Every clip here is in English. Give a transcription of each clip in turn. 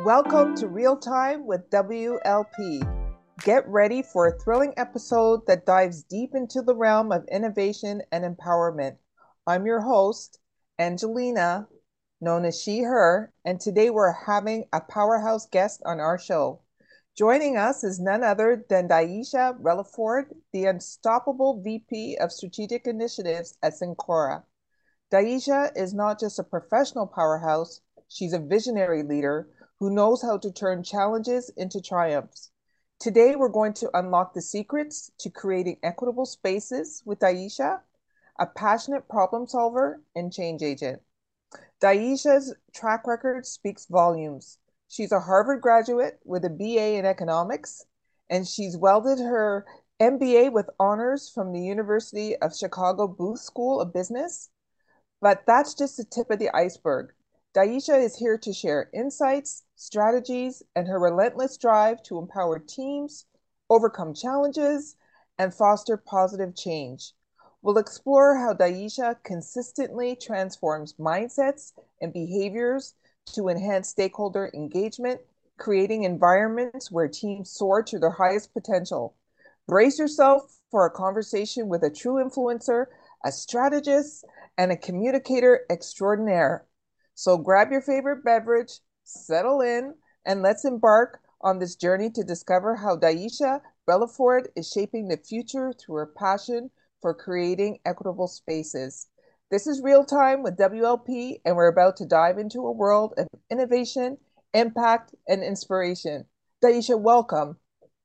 Welcome to Real Time with WLP. Get ready for a thrilling episode that dives deep into the realm of innovation and empowerment. I'm your host, Angelina, known as She, Her, and today we're having a powerhouse guest on our show. Joining us is none other than Daisha Relaford, the unstoppable VP of Strategic Initiatives at Syncora. Daisha is not just a professional powerhouse, she's a visionary leader who knows how to turn challenges into triumphs. Today, we're going to unlock the secrets to creating equitable spaces with Daisha, a passionate problem solver and change agent. Daisha's track record speaks volumes. She's a Harvard graduate with a BA in economics, and she's welded her MBA with honors from the University of Chicago Booth School of Business. But that's just the tip of the iceberg. Daisha is here to share insights, strategies, and her relentless drive to empower teams, overcome challenges, and foster positive change. We'll explore how Daisha consistently transforms mindsets and behaviors to enhance stakeholder engagement, creating environments where teams soar to their highest potential. Brace yourself for a conversation with a true influencer, a strategist, and a communicator extraordinaire. So grab your favorite beverage, settle in, and let's embark on this journey to discover how Daisha Relaford is shaping the future through her passion for creating equitable spaces. This is Real Time with WLP, and we're about to dive into a world of innovation, impact, and inspiration. Daisha, welcome.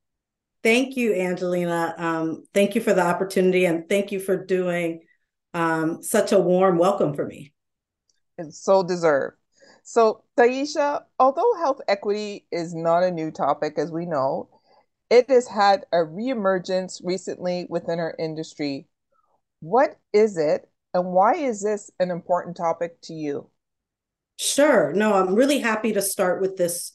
Thank you, Angelina. Thank you for the opportunity, and thank you for doing such a warm welcome for me. It's so deserved. So, Daisha, although health equity is not a new topic, as we know, it has had a reemergence recently within our industry. What is it, and why is this an important topic to you? Sure. No, I'm really happy to start with this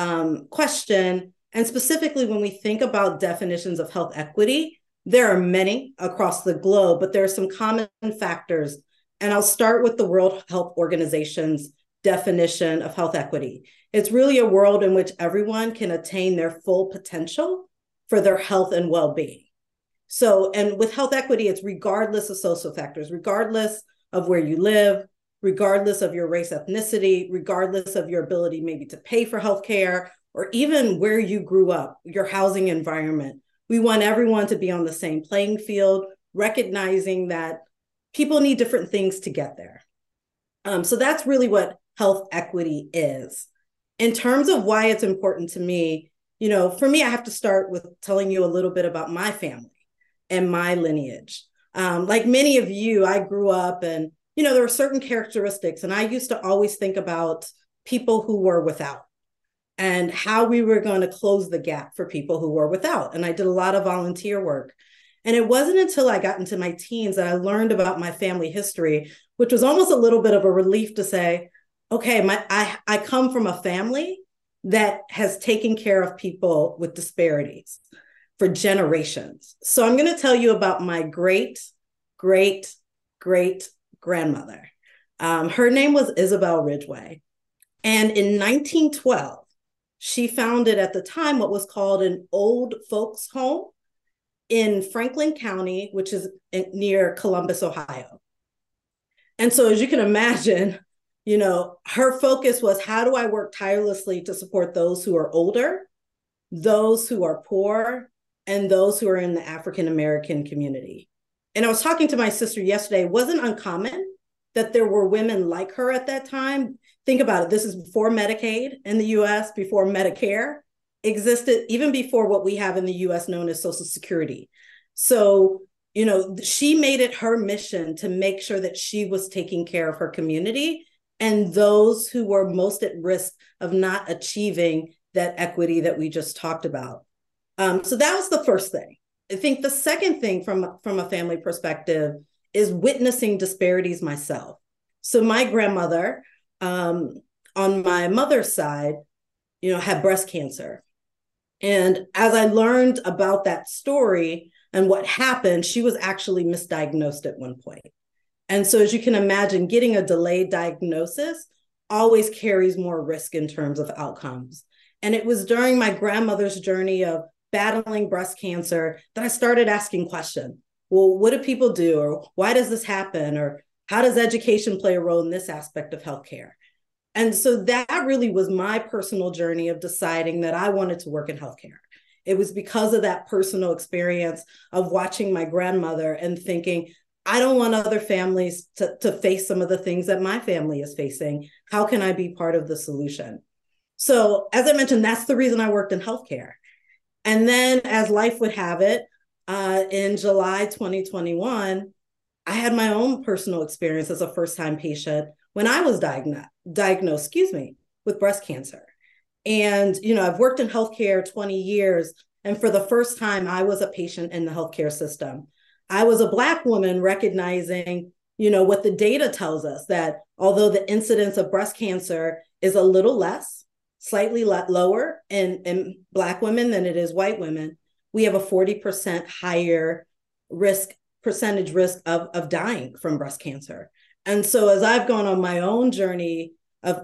question. And specifically, when we think about definitions of health equity, there are many across the globe, but there are some common factors. And I'll start with the World Health Organization's definition of health equity. It's really a world in which everyone can attain their full potential for their health and well-being. So, and with health equity, it's regardless of social factors, regardless of where you live, regardless of your race, ethnicity, regardless of your ability maybe to pay for healthcare, or even where you grew up, your housing environment. We want everyone to be on the same playing field, recognizing that people need different things to get there. So that's really what health equity is. In terms of why it's important to me, for me, I have to start with telling you a little bit about my family and my lineage. Like many of you, I grew up and, there were certain characteristics, and I used to always think about people who were without and how we were going to close the gap for people who were without. And I did a lot of volunteer work. And it wasn't until I got into my teens that I learned about my family history, which was almost a little bit of a relief to say, okay, I come from a family that has taken care of people with disparities for generations. So I'm going to tell you about my great, great, great grandmother. Her name was Isabel Ridgway. And in 1912, she founded at the time what was called an old folks home in Franklin County, which is near Columbus, Ohio. And so as you can imagine, her focus was, how do I work tirelessly to support those who are older, those who are poor, and those who are in the African-American community. And I was talking to my sister yesterday. It wasn't uncommon that there were women like her at that time. Think about it. This is before Medicaid in the US, before Medicare existed, even before what we have in the US known as Social Security. So, she made it her mission to make sure that she was taking care of her community and those who were most at risk of not achieving that equity that we just talked about. So that was the first thing. I think the second thing from a family perspective is witnessing disparities myself. So my grandmother, on my mother's side, had breast cancer. And as I learned about that story and what happened, she was actually misdiagnosed at one point. And so as you can imagine, getting a delayed diagnosis always carries more risk in terms of outcomes. And it was during my grandmother's journey of battling breast cancer that I started asking questions. Well, what do people do? Or why does this happen? Or how does education play a role in this aspect of healthcare? And so that really was my personal journey of deciding that I wanted to work in healthcare. It was because of that personal experience of watching my grandmother and thinking, I don't want other families to face some of the things that my family is facing. How can I be part of the solution? So, as I mentioned, that's the reason I worked in healthcare. And then, as life would have it, in July 2021, I had my own personal experience as a first-time patient when I was diagnosed, with breast cancer. And, I've worked in healthcare 20 years. And for the first time, I was a patient in the healthcare system. I was a Black woman recognizing, what the data tells us, that although the incidence of breast cancer is a little less, slightly lower in Black women than it is white women, we have a 40% higher percentage risk of dying from breast cancer. And so as I've gone on my own journey of,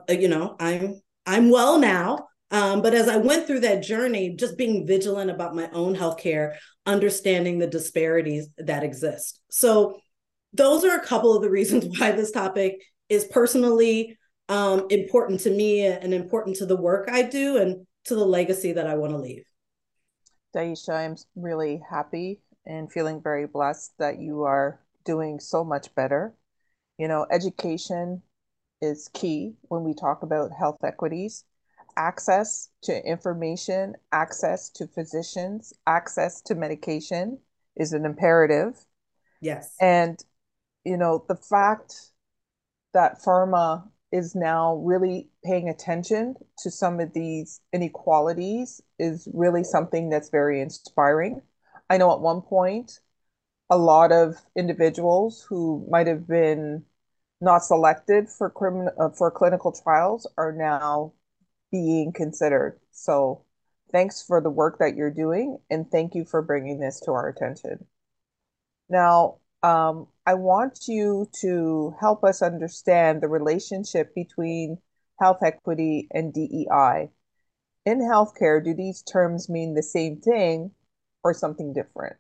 I'm well now, but as I went through that journey, just being vigilant about my own healthcare, understanding the disparities that exist. So those are a couple of the reasons why this topic is personally important to me and important to the work I do and to the legacy that I want to leave. Daisha, I'm really happy and feeling very blessed that you are doing so much better. Education is key when we talk about health equities. Access to information, access to physicians, access to medication is an imperative. Yes. And, the fact that pharma is now really paying attention to some of these inequalities is really something that's very inspiring. I know at one point, a lot of individuals who might have been not selected for clinical trials are now being considered. So thanks for the work that you're doing, and thank you for bringing this to our attention. Now, I want you to help us understand the relationship between health equity and DEI. In healthcare, do these terms mean the same thing or something different?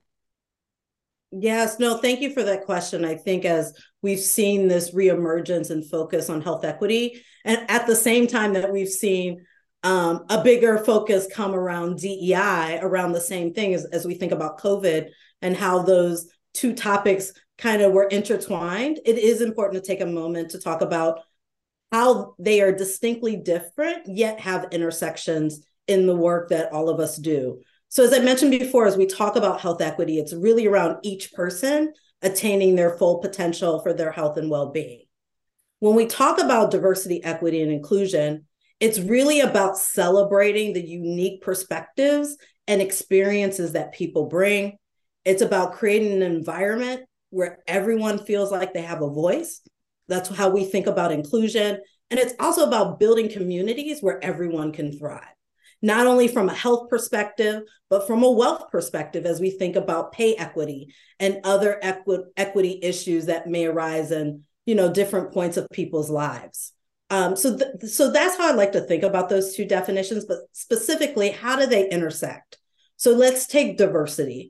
Yes, no, thank you for that question. I think as we've seen this reemergence and focus on health equity, and at the same time that we've seen a bigger focus come around DEI, around the same thing as we think about COVID and how those two topics kind of were intertwined, it is important to take a moment to talk about how they are distinctly different, yet have intersections in the work that all of us do. So as I mentioned before, as we talk about health equity, it's really around each person attaining their full potential for their health and well-being. When we talk about diversity, equity, and inclusion, it's really about celebrating the unique perspectives and experiences that people bring. It's about creating an environment where everyone feels like they have a voice. That's how we think about inclusion. And it's also about building communities where everyone can thrive, not only from a health perspective, but from a wealth perspective, as we think about pay equity and other equity issues that may arise in different points of people's lives. So that's how I like to think about those two definitions, but specifically, how do they intersect? So let's take diversity.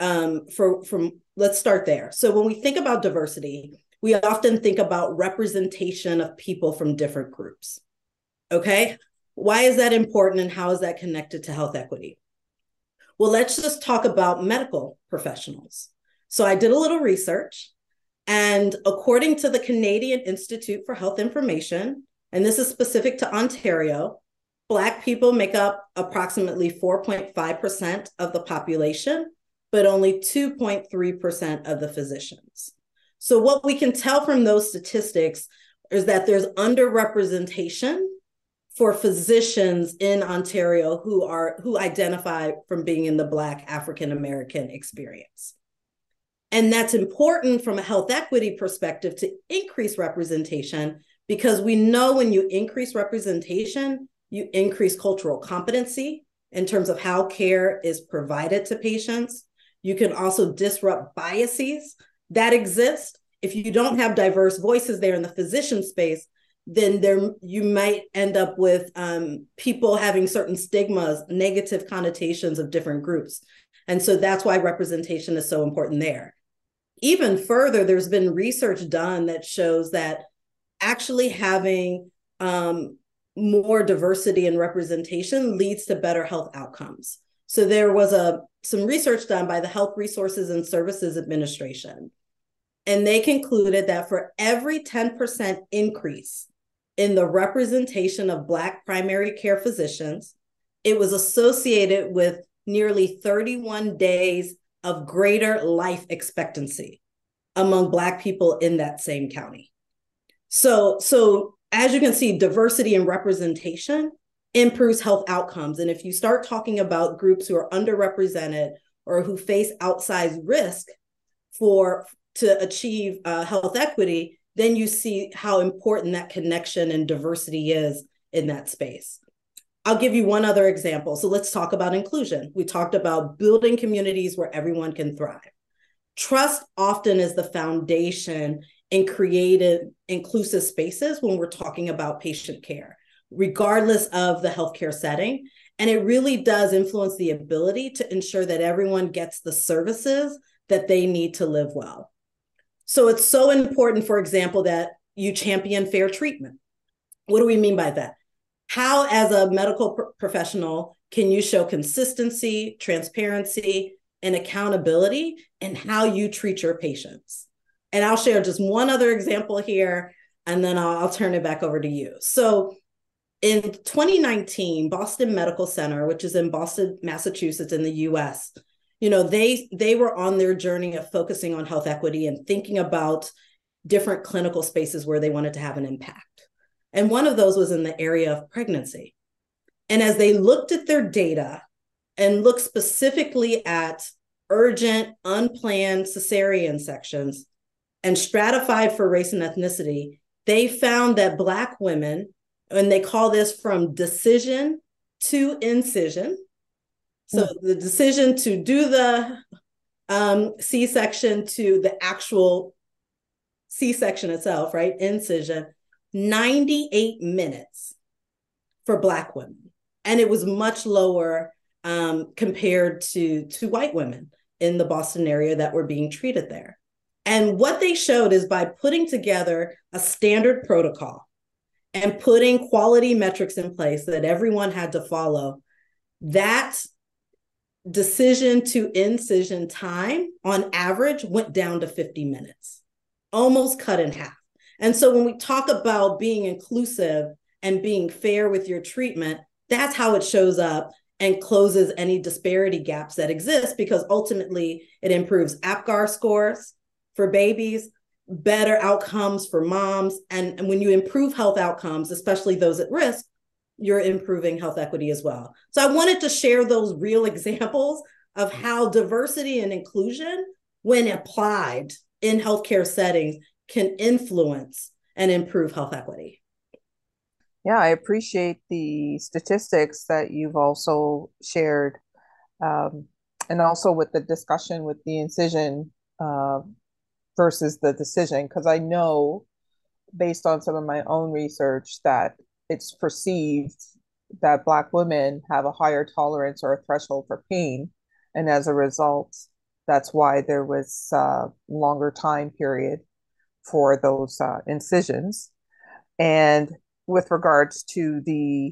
Let's start there. So when we think about diversity, we often think about representation of people from different groups. Okay, why is that important and how is that connected to health equity? Well, let's just talk about medical professionals. So I did a little research, and according to the Canadian Institute for Health Information, and this is specific to Ontario, Black people make up approximately 4.5% of the population, but only 2.3% of the physicians. So what we can tell from those statistics is that there's underrepresentation for physicians in Ontario who identify from being in the Black African American experience. And that's important from a health equity perspective to increase representation, because we know when you increase representation, you increase cultural competency in terms of how care is provided to patients. You can also disrupt biases that exist. If you don't have diverse voices there in the physician space, then you might end up with people having certain stigmas, negative connotations of different groups. And so that's why representation is so important there. Even further, there's been research done that shows that actually having more diversity and representation leads to better health outcomes. So there was some research done by the Health Resources and Services Administration, and they concluded that for every 10% increase in the representation of Black primary care physicians, it was associated with nearly 31 days of greater life expectancy among Black people in that same county. So as you can see, diversity and representation improves health outcomes. And if you start talking about groups who are underrepresented or who face outsized risk to achieve health equity, then you see how important that connection and diversity is in that space. I'll give you one other example. So let's talk about inclusion. We talked about building communities where everyone can thrive. Trust often is the foundation in creative, inclusive spaces when we're talking about patient care, regardless of the healthcare setting. And it really does influence the ability to ensure that everyone gets the services that they need to live well. So it's so important, for example, that you champion fair treatment. What do we mean by that? How, as a medical professional, can you show consistency, transparency, and accountability in how you treat your patients? And I'll share just one other example here, and then I'll turn it back over to you. So in 2019, Boston Medical Center, which is in Boston, Massachusetts in the US, they were on their journey of focusing on health equity and thinking about different clinical spaces where they wanted to have an impact. And one of those was in the area of pregnancy. And as they looked at their data and looked specifically at urgent, unplanned cesarean sections and stratified for race and ethnicity, they found that Black women, and they call this from decision to incision. So the decision to do the C-section to the actual C-section itself, right? Incision, 98 minutes for Black women. And it was much lower compared to white women in the Boston area that were being treated there. And what they showed is by putting together a standard protocol and putting quality metrics in place that everyone had to follow, that decision to incision time on average went down to 50 minutes, almost cut in half. And so when we talk about being inclusive and being fair with your treatment, that's how it shows up and closes any disparity gaps that exist, because ultimately it improves APGAR scores for babies, better outcomes for moms. And when you improve health outcomes, especially those at risk, you're improving health equity as well. So I wanted to share those real examples of how diversity and inclusion, when applied in healthcare settings, can influence and improve health equity. Yeah, I appreciate the statistics that you've also shared, and also with the discussion with the incision versus the decision, because I know, based on some of my own research, that it's perceived that Black women have a higher tolerance or a threshold for pain. And as a result, that's why there was a longer time period for those incisions. And with regards to the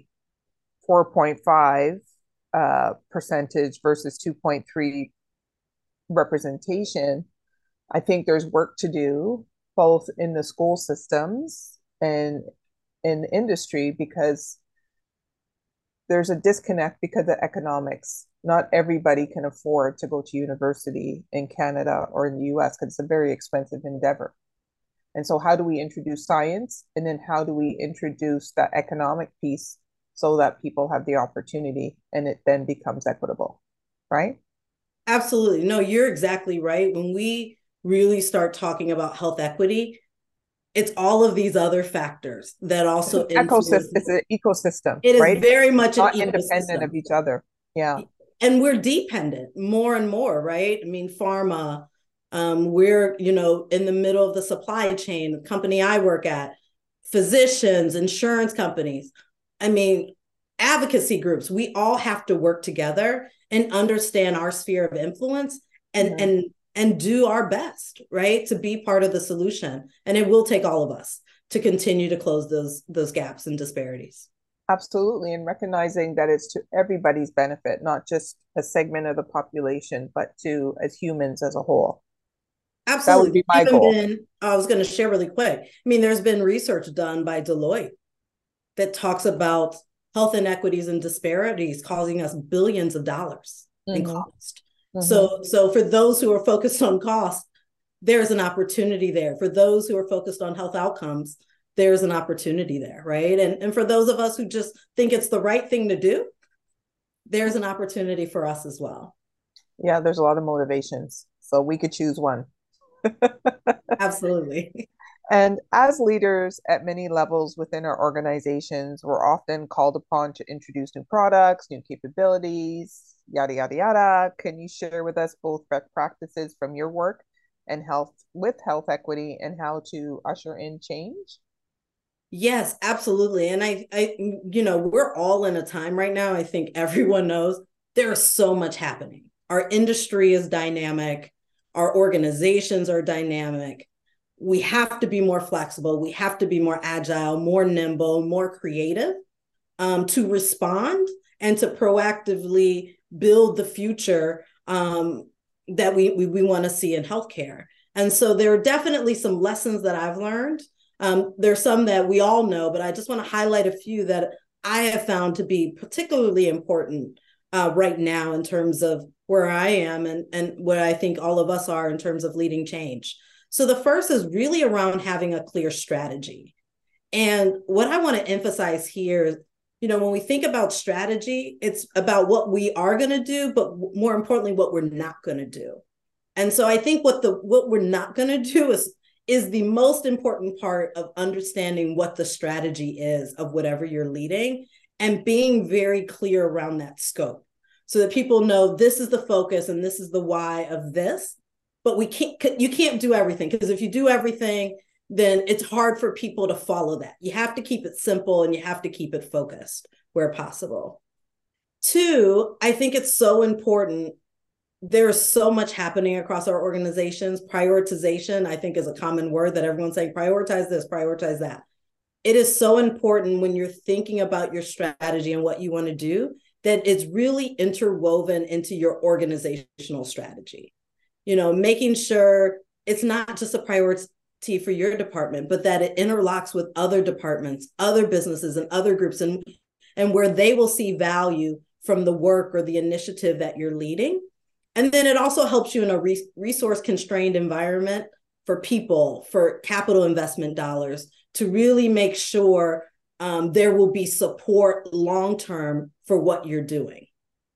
4.5 percentage versus 2.3 representation, I think there's work to do both in the school systems and in the industry, because there's a disconnect because of economics. Not everybody can afford to go to university in Canada or in the US because it's a very expensive endeavor. And so how do we introduce science? And then how do we introduce that economic piece so that people have the opportunity and it then becomes equitable, right? Absolutely. No, you're exactly right. When we really start talking about health equity, it's all of these other factors that also influence. It's an ecosystem, It is right? very much an not independent of each other. Yeah. And we're dependent more and more, right? I mean, pharma, we're, in the middle of the supply chain, the company I work at, physicians, insurance companies, I mean, advocacy groups, we all have to work together and understand our sphere of influence and Mhm. and do our best, right, to be part of the solution. And it will take all of us to continue to close those gaps and disparities. Absolutely. And recognizing that it's to everybody's benefit, not just a segment of the population, but to as humans as a whole. That would Absolutely. be my Even goal. been, I was going to share really quick. I mean, there's been research done by Deloitte that talks about health inequities and disparities causing us billions of dollars in Hmm. cost. Hmm. So for those who are focused on cost, there's an opportunity there. For those who are focused on health outcomes, there's an opportunity there, right? And for those of us who just think it's the right thing to do, there's an opportunity for us as well. Yeah, there's a lot of motivations. So we could choose one. Absolutely. And as leaders at many levels within our organizations, we're often called upon to introduce new products, new capabilities, yada, yada, yada. Can you share with us both best practices from your work and health with health equity and how to usher in change? Yes, absolutely. And we're all in a time right now. I think everyone knows there's so much happening. Our industry is dynamic, our organizations are dynamic. We have to be more flexible, we have to be more agile, more nimble, more creative, to respond and to proactively build the future, that we want to see in healthcare. And so there are definitely some lessons that I've learned. There's some that we all know, but I just want to highlight a few that I have found to be particularly important right now in terms of where I am and where I think all of us are in terms of leading change. So the first is really around having a clear strategy. And what I want to emphasize here, when we think about strategy, it's about what we are going to do, but more importantly, what we're not going to do. And so I think what we're not going to do is the most important part of understanding what the strategy is of whatever you're leading and being very clear around that scope so that people know this is the focus and this is the why of this. But you can't do everything, because if you do everything, then it's hard for people to follow that. You have to keep it simple and you have to keep it focused where possible. Two, I think it's so important. There's so much happening across our organizations. Prioritization, I think, is a common word that everyone's saying, prioritize this, prioritize that. It is so important when you're thinking about your strategy and what you want to do that it's really interwoven into your organizational strategy. Making sure it's not just a priority for your department, but that it interlocks with other departments, other businesses, and other groups, and where they will see value from the work or the initiative that you're leading. And then it also helps you in a resource constrained environment for people, for capital investment dollars, to really make sure there will be support long term for what you're doing.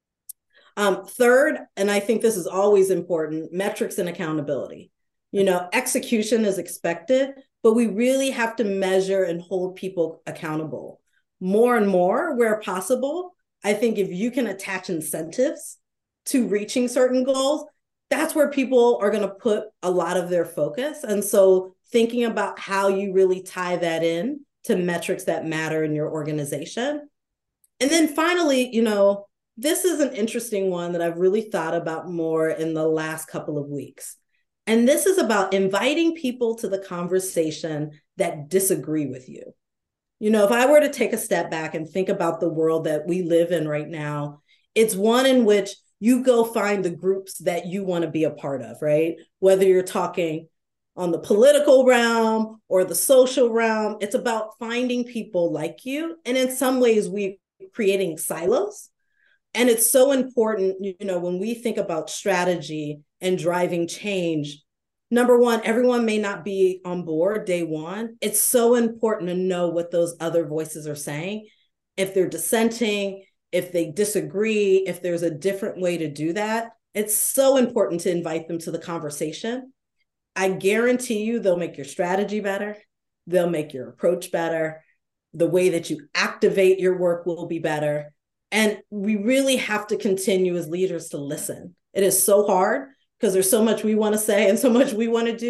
Third, and I think this is always important, metrics and accountability. Execution is expected, but we really have to measure and hold people accountable more and more where possible. I think if you can attach incentives to reaching certain goals, that's where people are going to put a lot of their focus. And so thinking about how you really tie that in to metrics that matter in your organization. And then finally, this is an interesting one that I've really thought about more in the last couple of weeks. And this is about inviting people to the conversation that disagree with you. If I were to take a step back and think about the world that we live in right now, it's one in which you go find the groups that you want to be a part of, right? Whether you're talking on the political realm or the social realm, it's about finding people like you. And in some ways, we're creating silos. And it's so important, when we think about strategy and driving change, number one, everyone may not be on board day one. It's so important to know what those other voices are saying. If they're dissenting, if they disagree, if there's a different way to do that, it's so important to invite them to the conversation. I guarantee you they'll make your strategy better. They'll make your approach better. The way that you activate your work will be better. And we really have to continue as leaders to listen. It is so hard because there's so much we want to say and so much we want to do,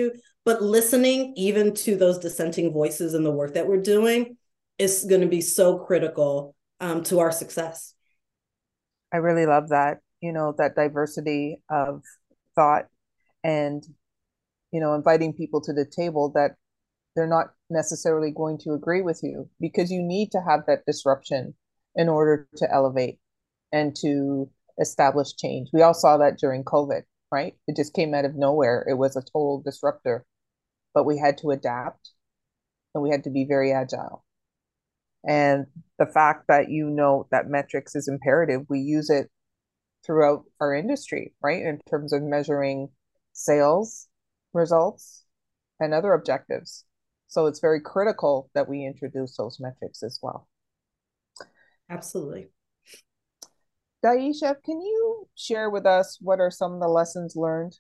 but listening even to those dissenting voices in the work that we're doing is going to be so critical to our success. I really love that, that diversity of thought and, inviting people to the table that they're not necessarily going to agree with you because you need to have that disruption in order to elevate and to establish change. We all saw that during COVID, right? It just came out of nowhere. It was a total disruptor, but we had to adapt and we had to be very agile. And the fact that that metrics is imperative, we use it throughout our industry, right? In terms of measuring sales results and other objectives. So it's very critical that we introduce those metrics as well. Absolutely. Daisha, can you share with us what are some of the lessons learned?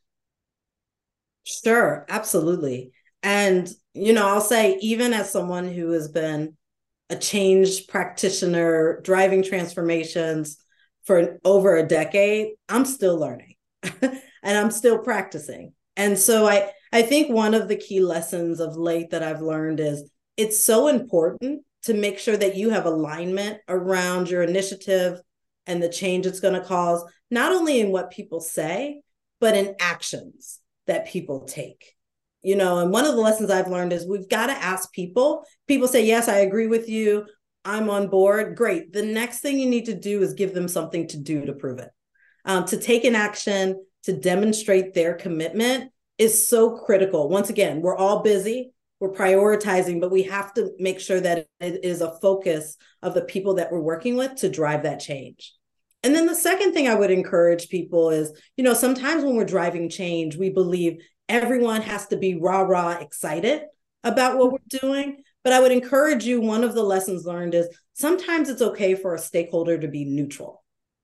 Sure, absolutely. And, I'll say, even as someone who has been a change practitioner, driving transformations for over a decade, I'm still learning and I'm still practicing. And so I think one of the key lessons of late that I've learned is it's so important to make sure that you have alignment around your initiative and the change it's going to cause, not only in what people say, but in actions that people take. And one of the lessons I've learned is we've got to ask people. People say, yes, I agree with you. I'm on board. Great. The next thing you need to do is give them something to do to prove it. To take an action, to demonstrate their commitment is so critical. Once again, we're all busy, we're prioritizing, but we have to make sure that it is a focus of the people that we're working with to drive that change. And then the second thing I would encourage people is, sometimes when we're driving change, we believe everyone has to be rah-rah excited about what we're doing. But I would encourage you, one of the lessons learned is sometimes it's okay for a stakeholder to be neutral.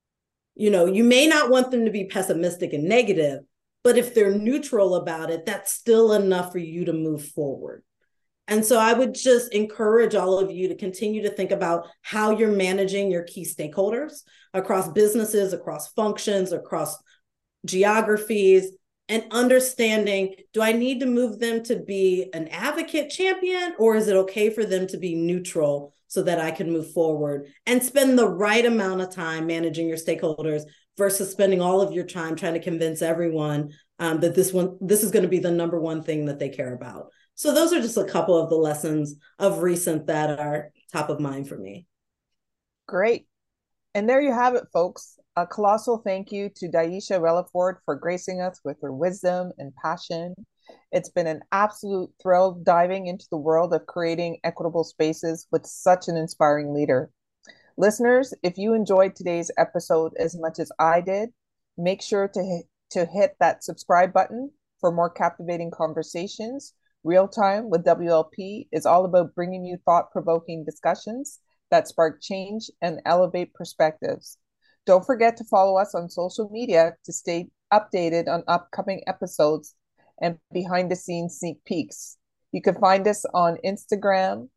You may not want them to be pessimistic and negative, but if they're neutral about it, that's still enough for you to move forward. And so I would just encourage all of you to continue to think about how you're managing your key stakeholders across businesses, across functions, across geographies, and understanding, do I need to move them to be an advocate champion, or is it okay for them to be neutral so that I can move forward and spend the right amount of time managing your stakeholders versus spending all of your time trying to convince everyone that this is going to be the number one thing that they care about. So those are just a couple of the lessons of recent that are top of mind for me. Great. And there you have it, folks. A colossal thank you to Daisha Relaford for gracing us with her wisdom and passion. It's been an absolute thrill diving into the world of creating equitable spaces with such an inspiring leader. Listeners, if you enjoyed today's episode as much as I did, make sure to hit that subscribe button for more captivating conversations. Real Time with WLP is all about bringing you thought-provoking discussions that spark change and elevate perspectives. Don't forget to follow us on social media to stay updated on upcoming episodes and behind-the-scenes sneak peeks. You can find us on Instagram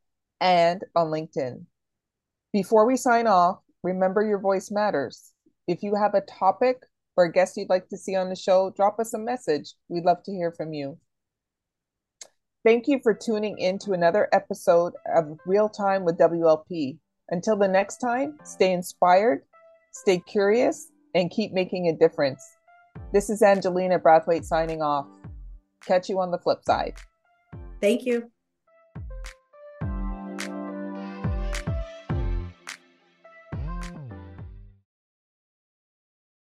and on LinkedIn. Before we sign off, remember your voice matters. If you have a topic or a guest you'd like to see on the show, drop us a message. We'd love to hear from you. Thank you for tuning in to another episode of Real Time with WLP. Until the next time, stay inspired, stay curious, and keep making a difference. This is Angelina Brathwaite signing off. Catch you on the flip side. Thank you.